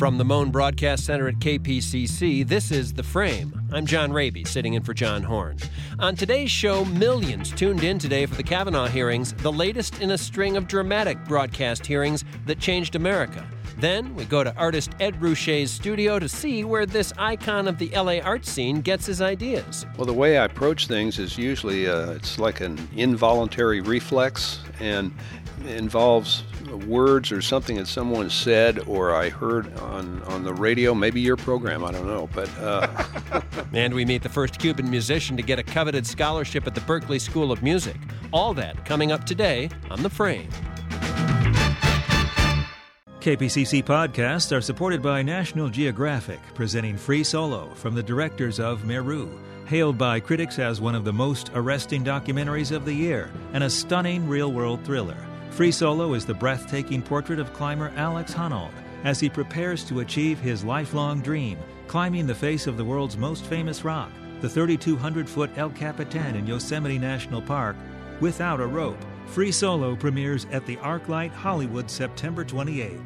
From the Moan Broadcast Center at KPCC, this is The Frame. I'm John Raby, sitting in for John Horn. On today's show, millions tuned in today for the Kavanaugh hearings, the latest in a string of dramatic broadcast hearings that changed America. Then we go to artist Ed Ruscha's studio to see where this icon of the LA art scene gets his ideas. Well, the way I approach things is usually it's like an involuntary reflex, and involves words or something that someone said or I heard on the radio, maybe your program, I don't know. But And we meet the first Cuban musician to get a coveted scholarship at the Berklee School of Music. All that coming up today on The Frame. KPCC podcasts are supported by National Geographic, presenting Free Solo from the directors of Meru, hailed by critics as one of the most arresting documentaries of the year and a stunning real-world thriller. Free Solo is the breathtaking portrait of climber Alex Honnold as he prepares to achieve his lifelong dream, climbing the face of the world's most famous rock, the 3,200-foot El Capitan in Yosemite National Park, without a rope. Free Solo premieres at the ArcLight Hollywood September 28th.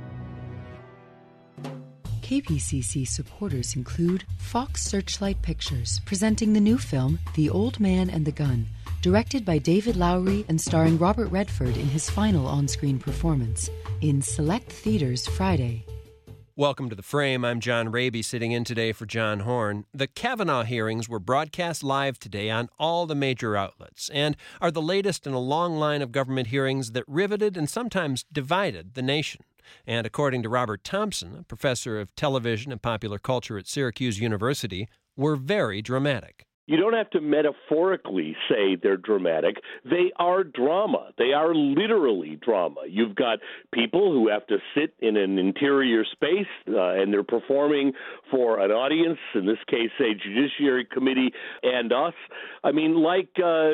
KPCC supporters include Fox Searchlight Pictures, presenting the new film, The Old Man and the Gun, directed by David Lowery and starring Robert Redford in his final on-screen performance, in select theaters Friday. Welcome to The Frame. I'm John Raby, sitting in today for John Horn. The Kavanaugh hearings were broadcast live today on all the major outlets and are the latest in a long line of government hearings that riveted and sometimes divided the nation. And according to Robert Thompson, a professor of television and popular culture at Syracuse University, were very dramatic. You don't have to metaphorically say they're dramatic. They are drama. They are literally drama. You've got people who have to sit in an interior space, and they're performing for an audience, in this case, a Judiciary Committee and us. I mean, like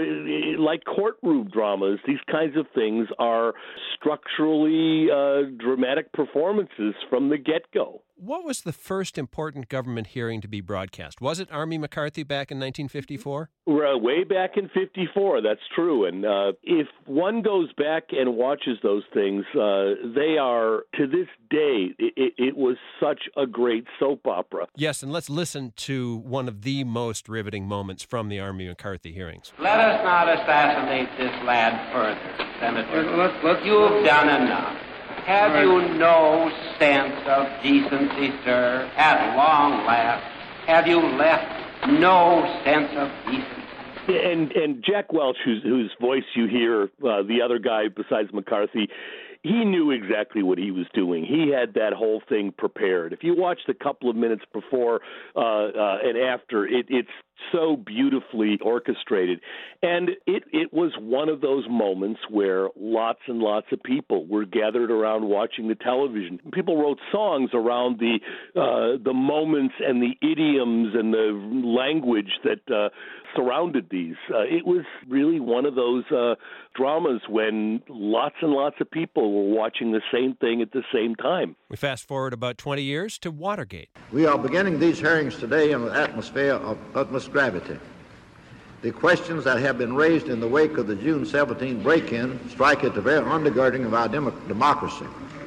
courtroom dramas, these kinds of things are structurally dramatic performances from the get-go. What was the first important government hearing to be broadcast? Was it Army McCarthy back in 1954? Way back in 54, that's true. And if one goes back and watches those things, they are, to this day, it was such a great soap opera. Yes, and let's listen to one of the most riveting moments from the Army McCarthy hearings. Let us not assassinate this lad further, Senator. You've done enough. Have you no sense of decency, sir? At long last, have you left no sense of decency? And Jack Welch, whose voice you hear, the other guy besides McCarthy, he knew exactly what he was doing. He had that whole thing prepared. If you watch the couple of minutes before and after, it's so beautifully orchestrated. And it was one of those moments where lots and lots of people were gathered around watching the television. People wrote songs around the moments and the idioms and the language that surrounded these. It was really one of those dramas when lots and lots of people were watching the same thing at the same time. We fast forward about 20 years to Watergate. We are beginning these hearings today in an atmosphere of utmost gravity. The questions that have been raised in the wake of the June 17 break-in strike at the very undergirding of our democracy.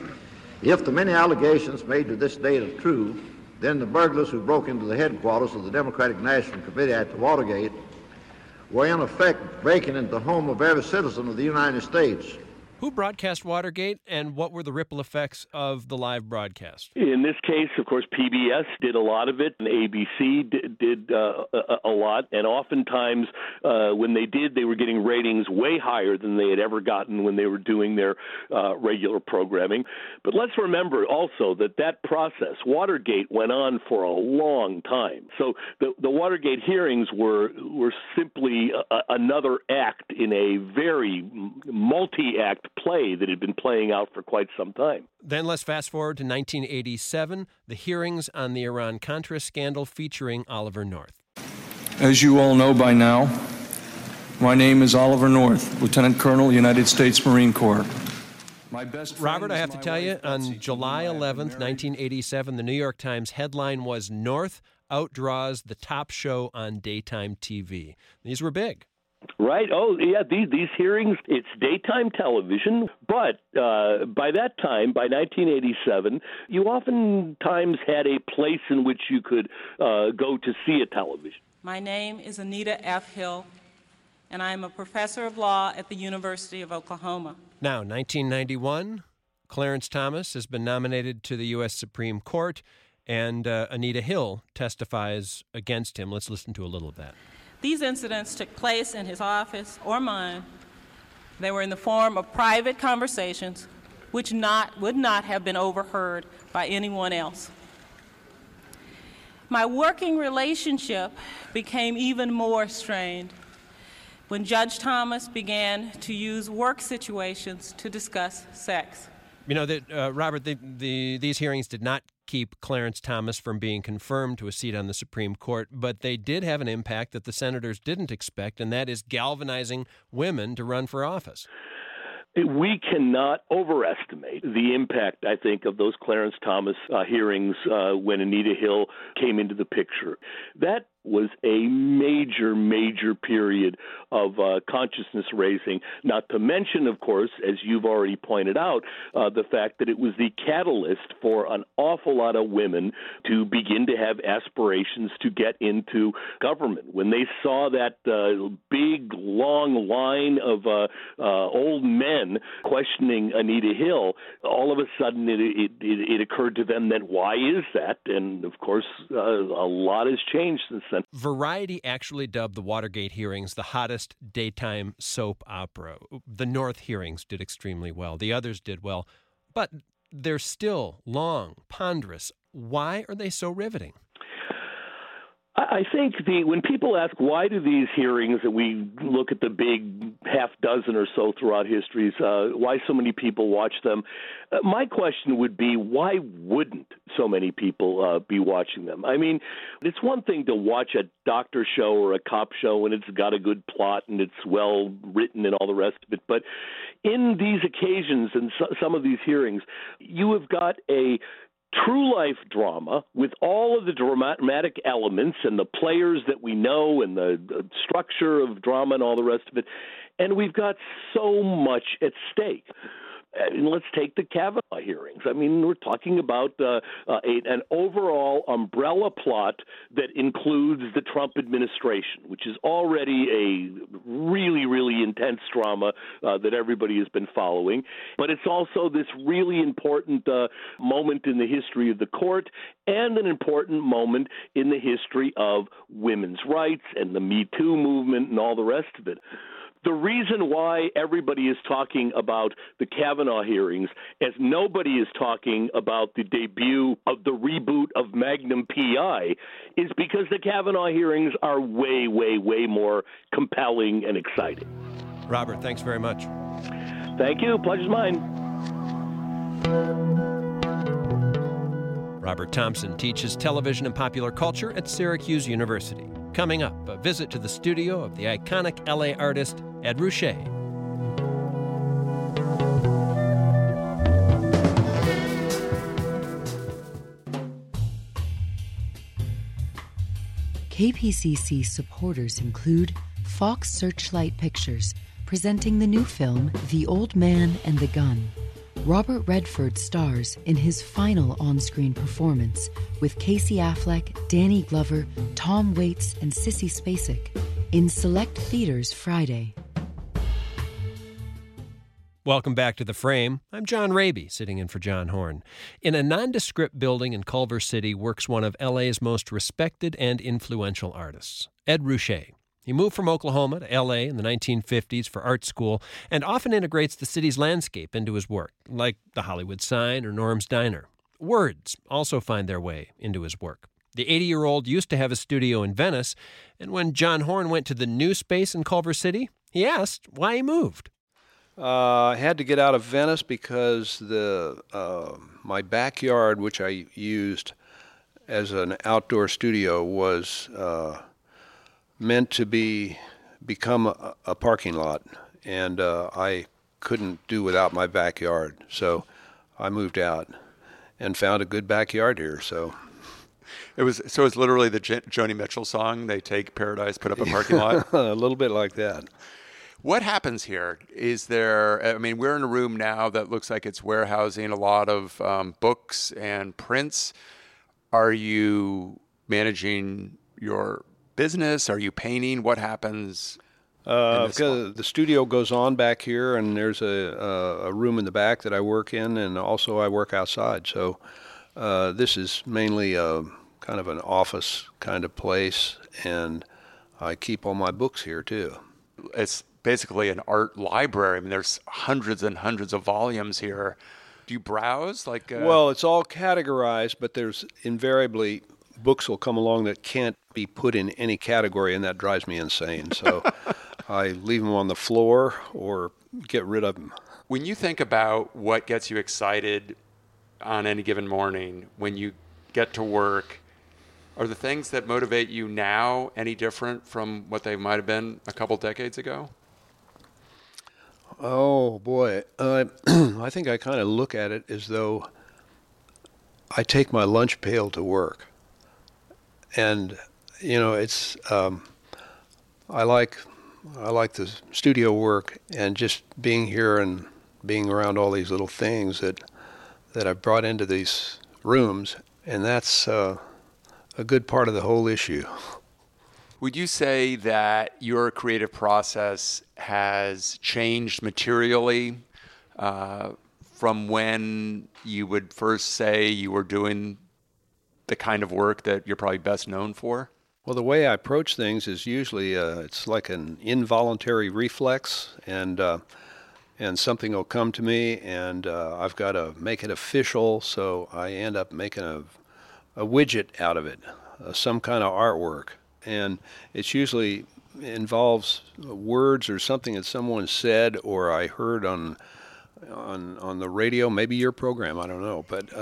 If the many allegations made to this date are true, then the burglars who broke into the headquarters of the Democratic National Committee at Watergate were in effect breaking into the home of every citizen of the United States. Who broadcast Watergate, and what were the ripple effects of the live broadcast? In this case, of course, PBS did a lot of it, and ABC did a lot. And oftentimes, when they did, they were getting ratings way higher than they had ever gotten when they were doing their regular programming. But let's remember also that process, Watergate, went on for a long time. So the Watergate hearings were simply another act in a very multi-act play that had been playing out for quite some time. Then let's fast forward to 1987, the hearings on the Iran-Contra scandal featuring Oliver North. As you all know by now, my name is Oliver North, Lieutenant Colonel, United States Marine Corps. Robert, I have to tell you, on July 11th, 1987, the New York Times headline was North outdraws the top show on daytime TV. These were big. Right. Oh, yeah. These hearings, it's daytime television, but by that time, by 1987, you oftentimes had a place in which you could go to see a television. My name is Anita F. Hill, and I am a professor of law at the University of Oklahoma. Now, 1991, Clarence Thomas has been nominated to the U.S. Supreme Court, and Anita Hill testifies against him. Let's listen to a little of that. These incidents took place in his office or mine. They were in the form of private conversations which would not have been overheard by anyone else. My working relationship became even more strained when Judge Thomas began to use work situations to discuss sex. You know, that Robert, these hearings did not keep Clarence Thomas from being confirmed to a seat on the Supreme Court, but they did have an impact that the senators didn't expect, and that is galvanizing women to run for office. We cannot overestimate the impact, I think, of those Clarence Thomas hearings when Anita Hill came into the picture. That was a major, major period of consciousness raising, not to mention, of course, as you've already pointed out, the fact that it was the catalyst for an awful lot of women to begin to have aspirations to get into government. When they saw that big, long line of old men questioning Anita Hill, all of a sudden it occurred to them that why is that? And, of course, a lot has changed since then. Variety actually dubbed the Watergate hearings the hottest daytime soap opera. The North hearings did extremely well. The others did well. But they're still long, ponderous. Why are they so riveting? I think when people ask why do these hearings, that we look at the big half dozen or so throughout history, why so many people watch them, my question would be why wouldn't so many people be watching them? I mean, it's one thing to watch a doctor show or a cop show and it's got a good plot and it's well written and all the rest of it, but in these occasions and some of these hearings, you have got a true life drama with all of the dramatic elements and the players that we know and the structure of drama and all the rest of it. And we've got so much at stake. And let's take the Kavanaugh hearings. I mean, we're talking about an overall umbrella plot that includes the Trump administration, which is already a really, really intense drama that everybody has been following. But it's also this really important moment in the history of the court and an important moment in the history of women's rights and the Me Too movement and all the rest of it. The reason why everybody is talking about the Kavanaugh hearings as nobody is talking about the debut of the reboot of Magnum P.I. is because the Kavanaugh hearings are way, way, way more compelling and exciting. Robert, thanks very much. Thank you. Pleasure's mine. Robert Thompson teaches television and popular culture at Syracuse University. Coming up, a visit to the studio of the iconic L.A. artist Ed Ruscha. KPCC supporters include Fox Searchlight Pictures, presenting the new film The Old Man and the Gun. Robert Redford stars in his final on-screen performance with Casey Affleck, Danny Glover, Tom Waits, and Sissy Spacek in select theaters Friday. Welcome back to The Frame. I'm John Raby, sitting in for John Horn. In a nondescript building in Culver City works one of LA's most respected and influential artists, Ed Ruscha. He moved from Oklahoma to L.A. in the 1950s for art school and often integrates the city's landscape into his work, like the Hollywood Sign or Norm's Diner. Words also find their way into his work. The 80-year-old used to have a studio in Venice, and when John Horn went to the new space in Culver City, he asked why he moved. I had to get out of Venice because my backyard, which I used as an outdoor studio, was meant to become a parking lot, and I couldn't do without my backyard. So I moved out and found a good backyard here. So It's literally the Joni Mitchell song. They take Paradise, put up a parking lot. A little bit like that. What happens here? We're in a room now that looks like it's warehousing a lot of books and prints. Are you managing your business? Are you painting? What happens? The studio goes on back here, and there's a room in the back that I work in, and also I work outside. So this is mainly kind of an office kind of place, and I keep all my books here too. It's basically an art library. I mean, there's hundreds and hundreds of volumes here. Do you browse? Well, it's all categorized, but there's invariably books will come along that can't be put in any category, and that drives me insane. So I leave them on the floor or get rid of them. When you think about what gets you excited on any given morning, when you get to work, are the things that motivate you now any different from what they might have been a couple decades ago? Oh, boy. I think I kind of look at it as though I take my lunch pail to work. And, it's I like the studio work and just being here and being around all these little things that I've brought into these rooms, and that's a good part of the whole issue. Would you say that your creative process has changed materially from when you would first say you were doing the kind of work that you're probably best known for? Well, the way I approach things is usually it's like an involuntary reflex, and something will come to me, and I've got to make it official, so I end up making a widget out of it, some kind of artwork. And it usually involves words or something that someone said or I heard on the radio, maybe your program, I don't know,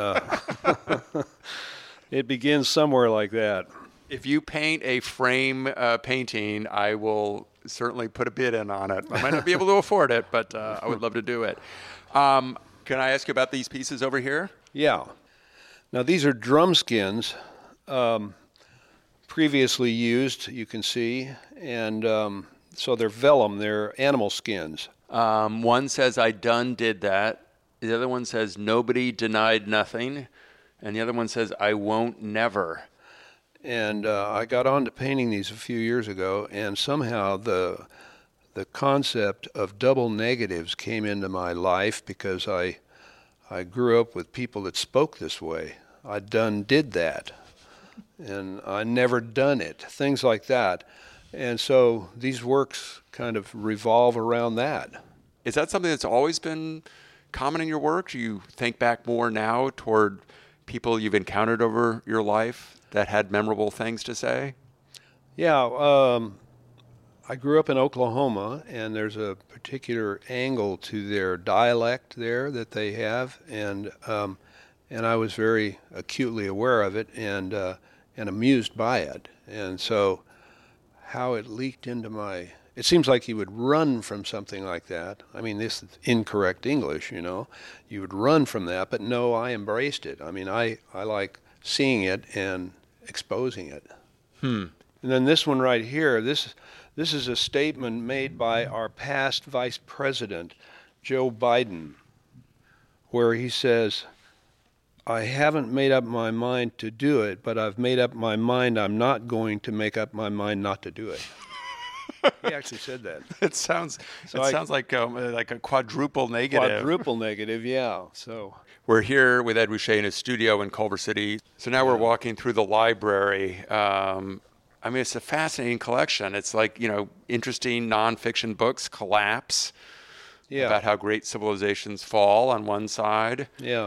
but it begins somewhere like that. If you paint a frame painting, I will certainly put a bid in on it. I might not be able to afford it, but I would love to do it. Can I ask you about these pieces over here? Yeah. Now, these are drum skins. Previously used, you can see, and so they're vellum, they're animal skins. One says, I done did that. The other one says, nobody denied nothing. And the other one says, I won't never. And I got on to painting these a few years ago, and somehow the concept of double negatives came into my life because I grew up with people that spoke this way. I done did that. And I never done it, things like that. And so these works kind of revolve around that. Is that something that's always been common in your work? Do you think back more now toward people you've encountered over your life that had memorable things to say? Yeah, I grew up in Oklahoma, and there's a particular angle to their dialect there that they have, and I was very acutely aware of it and amused by it. And so how it leaked into it seems like you would run from something like that. I mean, this is incorrect English, You would run from that, but no, I embraced it. I mean, I like seeing it and exposing it. And then this one right here, this is a statement made by our past Vice President, Joe Biden, where he says, I haven't made up my mind to do it, but I've made up my mind I'm not going to make up my mind not to do it. He actually said that. It sounds like a quadruple negative. Quadruple negative, yeah. So we're here with Ed Ruscha in his studio in Culver City. So now we're walking through the library. It's a fascinating collection. It's like, interesting nonfiction books collapse. Yeah. About how great civilizations fall on one side. Yeah.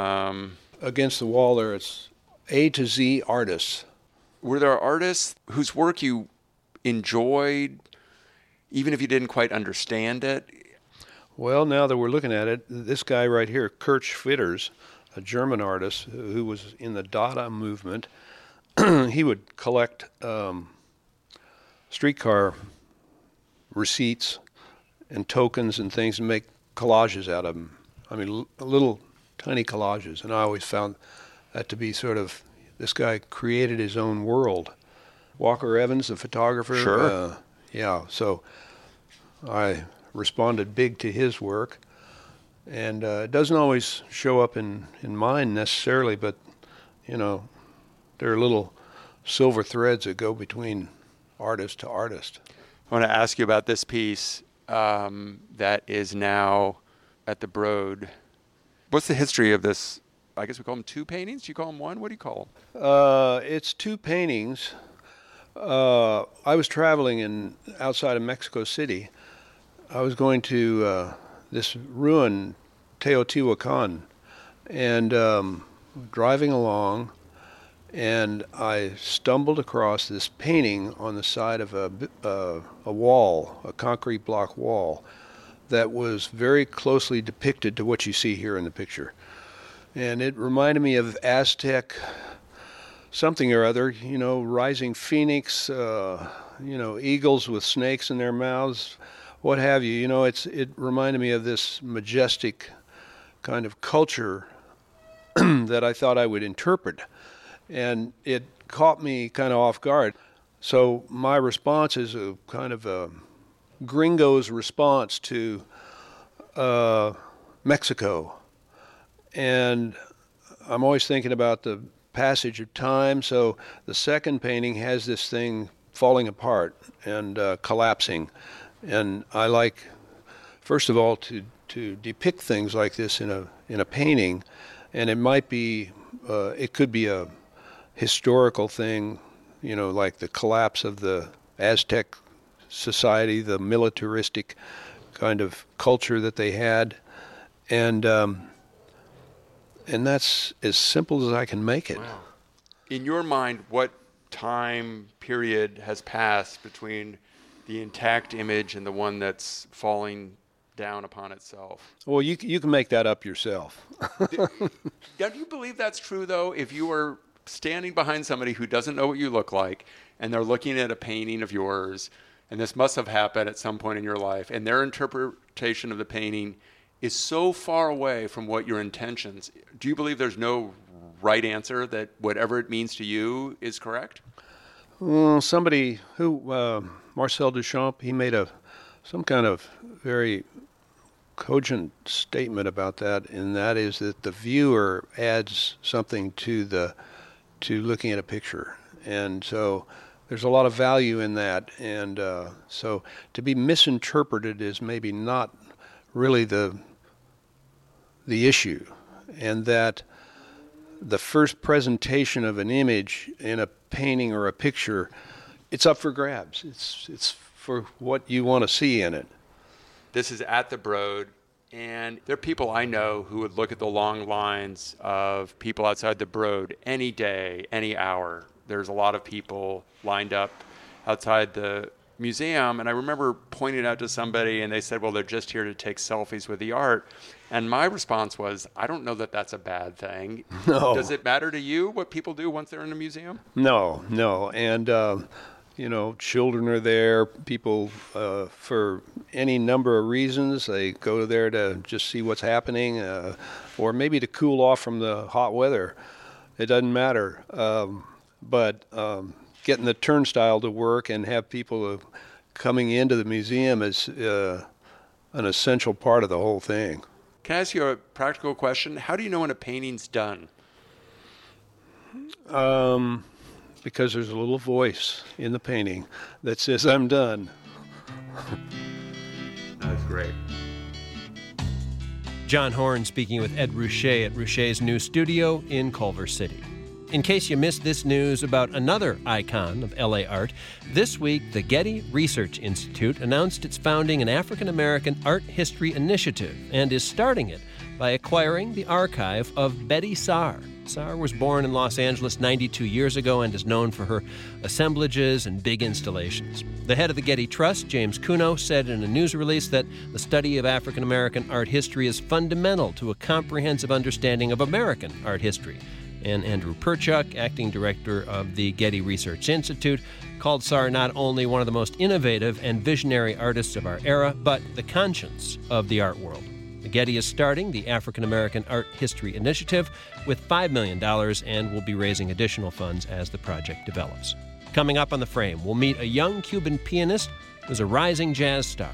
Against the wall there, it's A to Z artists. Were there artists whose work you enjoyed, even if you didn't quite understand it? Well, now that we're looking at it, this guy right here, Kurt Schwitters, a German artist who was in the Dada movement, he would collect streetcar receipts and tokens and things and make collages out of them. I mean, little tiny collages. And I always found that to be sort of this guy created his own world. Walker Evans, the photographer. Sure. So I responded big to his work. And it doesn't always show up in mine necessarily, but, you know, there are little silver threads that go between artist to artist. I want to ask you about this piece that is now at the Broad. What's the history of this? I guess we call them two paintings? Do you call them one? What do you call them? It's two paintings. I was traveling outside of Mexico City. I was going to this ruin, Teotihuacan, and driving along, and I stumbled across this painting on the side of a wall, a concrete block wall, that was very closely depicted to what you see here in the picture. And it reminded me of Aztec something or other, you know, rising phoenix, eagles with snakes in their mouths, what have you. You know, it reminded me of this majestic kind of culture that I thought I would interpret. And it caught me kind of off guard. So my response is a kind of a gringo's response to Mexico. And I'm always thinking about the passage of time. So the second painting has this thing falling apart and collapsing. And I like, first of all, to depict things like this in a painting. And it might be, it could be a historical thing, you know, like the collapse of the Aztec society, the militaristic kind of culture that they had, and that's as simple as I can make it. Wow. In your mind, what time period has passed between the intact image and the one that's falling down upon itself? Well, you can make that up yourself. Do you believe that's true, though? If you were standing behind somebody who doesn't know what you look like, and they're looking at a painting of yours, and this must have happened at some point in your life, and their interpretation of the painting is so far away from what your intentions, do you believe there's no right answer, that whatever it means to you is correct? Well, somebody who, Marcel Duchamp, he made some kind of very cogent statement about that, and that is that the viewer adds something to looking at a picture. And so there's a lot of value in that. And so to be misinterpreted is maybe not really the issue. And that the first presentation of an image in a painting or a picture, it's up for grabs. It's for what you want to see in it. This is at the Broad, and there are people I know who would look at the long lines of people outside the Broad any day, any hour. There's a lot of people lined up outside the museum, and I remember pointing out to somebody, and they said, well, they're just here to take selfies with the art. And my response was, I don't know that that's a bad thing. No. Does it matter to you what people do once they're in a museum? No. And, children are there, people, for any number of reasons, they go there to just see what's happening, or maybe to cool off from the hot weather. It doesn't matter. But getting the turnstile to work and have people coming into the museum is an essential part of the whole thing. Can I ask you a practical question? How do you know when a painting's done? Because there's a little voice in the painting that says, I'm done. That's great. John Horn speaking with Ed Ruscha at Ruscha's new studio in Culver City. In case you missed this news about another icon of LA art, this week the Getty Research Institute announced it's founding an African-American art history initiative and is starting it by acquiring the archive of Betty Saar. Saar was born in Los Angeles 92 years ago and is known for her assemblages and big installations. The head of the Getty Trust, James Cuno, said in a news release that the study of African-American art history is fundamental to a comprehensive understanding of American art history. And Andrew Perchuk, acting director of the Getty Research Institute, called Saar not only one of the most innovative and visionary artists of our era, but the conscience of the art world. The Getty is starting the African American Art History Initiative with $5 million and will be raising additional funds as the project develops. Coming up on The Frame, we'll meet a young Cuban pianist who's a rising jazz star.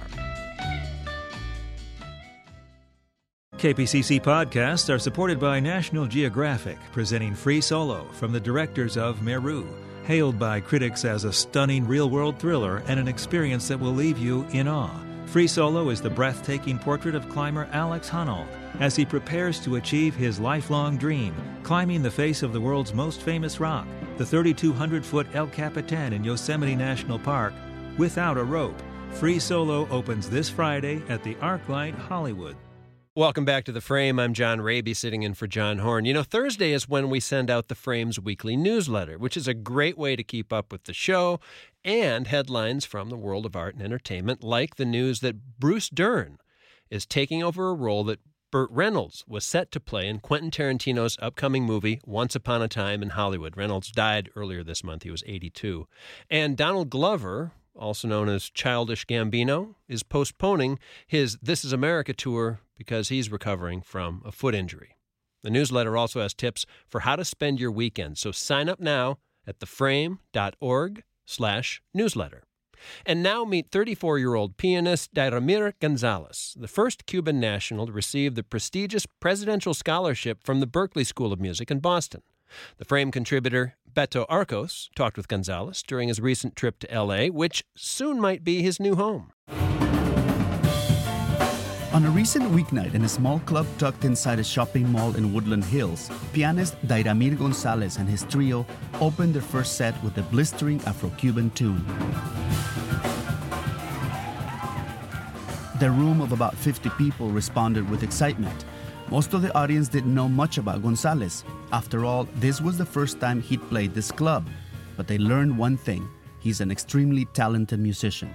KPCC podcasts are supported by National Geographic, presenting Free Solo from the directors of Meru, hailed by critics as a stunning real-world thriller and an experience that will leave you in awe. Free Solo is the breathtaking portrait of climber Alex Honnold as he prepares to achieve his lifelong dream, climbing the face of the world's most famous rock, the 3,200-foot El Capitan in Yosemite National Park, without a rope. Free Solo opens this Friday at the ArcLight Hollywood. Welcome back to The Frame. I'm John Raby, sitting in for John Horn. You know, Thursday is when we send out The Frame's weekly newsletter, which is a great way to keep up with the show and headlines from the world of art and entertainment, like the news that Bruce Dern is taking over a role that Burt Reynolds was set to play in Quentin Tarantino's upcoming movie, Once Upon a Time in Hollywood. Reynolds died earlier this month. He was 82. And Donald Glover, also known as Childish Gambino, is postponing his This Is America tour because he's recovering from a foot injury. The newsletter also has tips for how to spend your weekend, so sign up now at theframe.org/newsletter. And now meet 34-year-old pianist Dairamir Gonzalez, the first Cuban national to receive the prestigious Presidential Scholarship from the Berklee School of Music in Boston. The Frame contributor Beto Arcos talked with Gonzalez during his recent trip to L.A., which soon might be his new home. On a recent weeknight in a small club tucked inside a shopping mall in Woodland Hills, pianist Dairamir Gonzalez and his trio opened their first set with a blistering Afro-Cuban tune. The room of about 50 people responded with excitement. Most of the audience didn't know much about Gonzalez. After all, this was the first time he'd played this club. But they learned one thing: he's an extremely talented musician.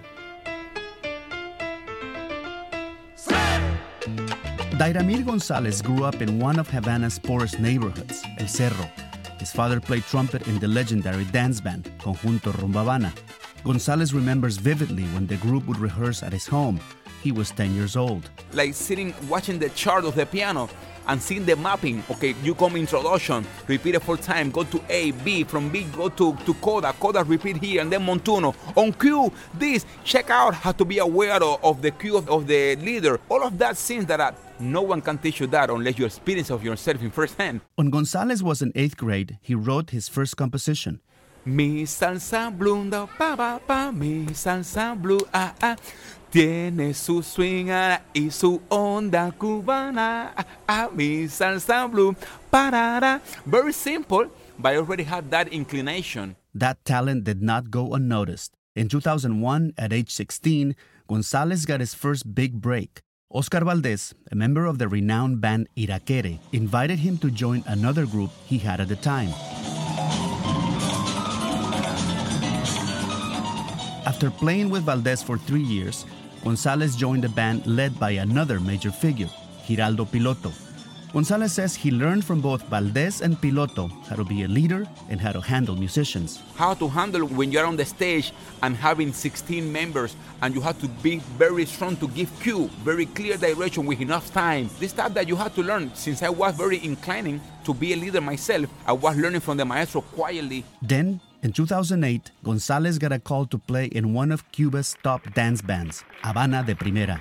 Dairamir Gonzalez grew up in one of Havana's poorest neighborhoods, El Cerro. His father played trumpet in the legendary dance band, Conjunto Rumba Habana. Gonzalez remembers vividly when the group would rehearse at his home. He was 10 years old. Like sitting, watching the chart of the piano and seeing the mapping. Okay, you come introduction, repeat it 4 times, go to A, B, from B go to coda, repeat here, and then montuno. On cue, this, check out how to be aware of the cue of the leader. All of that things that no one can teach you that unless you experience of yourself in first hand. When Gonzalez was in 8th grade, he wrote his first composition. Mi salsa blue, da pa pa pa, mi salsa blue, ah ah. Tiene su swing y su onda cubana, ah, mi salsa blue, parara. Very simple, but I already had that inclination. That talent did not go unnoticed. In 2001, at age 16, Gonzalez got his first big break. Oscar Valdez, a member of the renowned band Irakere, invited him to join another group he had at the time. After playing with Valdez for 3 years, Gonzalez joined a band led by another major figure, Giraldo Piloto. Gonzalez says he learned from both Valdez and Piloto how to be a leader and how to handle musicians. How to handle when you're on the stage and having 16 members and you have to be very strong to give cue, very clear direction with enough time. This stuff that you have to learn. Since I was very inclining to be a leader myself, I was learning from the maestro quietly. Then, in 2008, Gonzalez got a call to play in one of Cuba's top dance bands, Habana de Primera.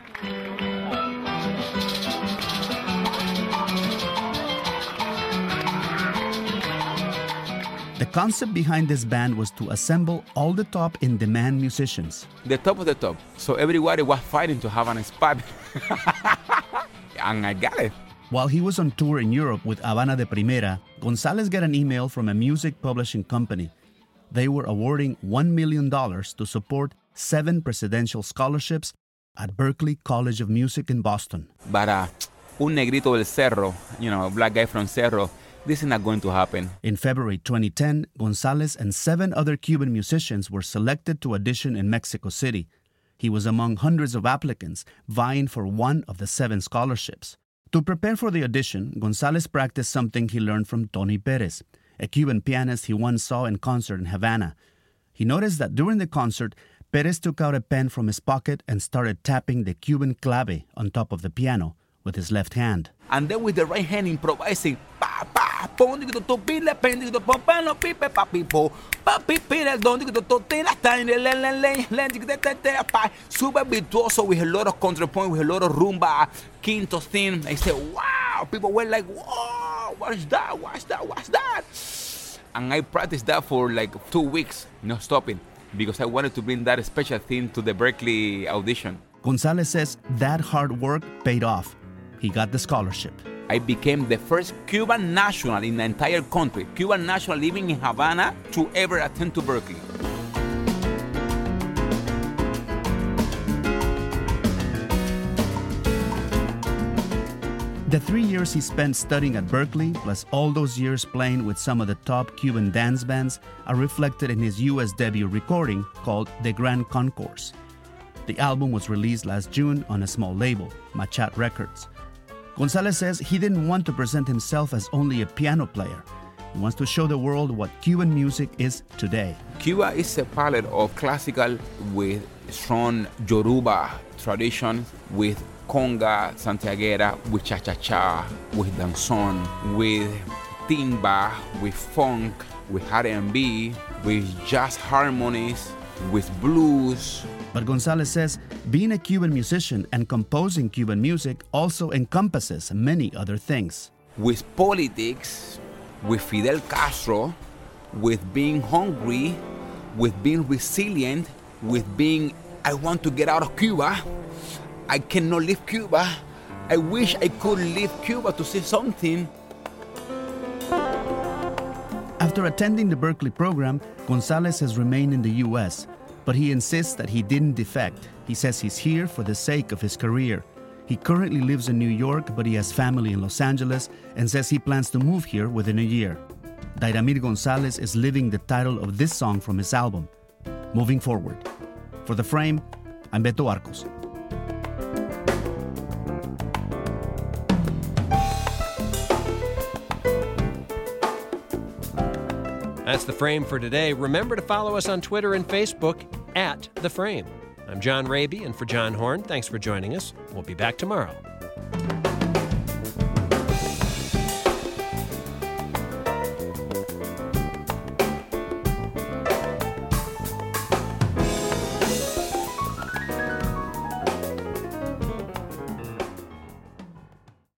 The concept behind this band was to assemble all the top in-demand musicians. The top of the top. So everybody was fighting to have a spot. And I got it. While he was on tour in Europe with Habana de Primera, Gonzalez got an email from a music publishing company. They were awarding $1 million to support 7 presidential scholarships at Berklee College of Music in Boston. But un negrito del Cerro, a black guy from Cerro, this is not going to happen. In February 2010, Gonzalez and 7 other Cuban musicians were selected to audition in Mexico City. He was among hundreds of applicants vying for one of the 7 scholarships. To prepare for the audition, Gonzalez practiced something he learned from Tony Perez, a Cuban pianist he once saw in concert in Havana. He noticed that during the concert, Perez took out a pen from his pocket and started tapping the Cuban clave on top of the piano, with his left hand. And then with the right hand improvising. Super virtuoso with a lot of contrapoint, with a lot of rumba, quinto theme. I said, wow, people were like, whoa, what is that? What's that? What's that? And I practiced that for like 2 weeks, no stopping, because I wanted to bring that special theme to the Berklee audition. Gonzalez says that hard work paid off. He got the scholarship. I became the first Cuban national in the entire country, Cuban national living in Havana, to ever attend to Berklee. The 3 years he spent studying at Berklee, plus all those years playing with some of the top Cuban dance bands, are reflected in his U.S. debut recording called The Grand Concourse. The album was released last June on a small label, Machat Records. Gonzalez says he didn't want to present himself as only a piano player. He wants to show the world what Cuban music is today. Cuba is a palette of classical with strong Yoruba tradition, with conga, santiaguera, with cha-cha-cha, with danzón, with timba, with funk, with R&B, with jazz harmonies, with blues. But Gonzalez says being a Cuban musician and composing Cuban music also encompasses many other things. With politics, with Fidel Castro, with being hungry, with being resilient, with being, I want to get out of Cuba, I cannot leave Cuba, I wish I could leave Cuba to see something. After attending the Berklee program, Gonzalez has remained in the U.S., but he insists that he didn't defect. He says he's here for the sake of his career. He currently lives in New York, but he has family in Los Angeles and says he plans to move here within a year. Dairamir Gonzalez is living the title of this song from his album, Moving Forward. For The Frame, I'm Beto Arcos. That's The Frame for today. Remember to follow us on Twitter and Facebook at The Frame. I'm John Raby, and for John Horn, thanks for joining us. We'll be back tomorrow.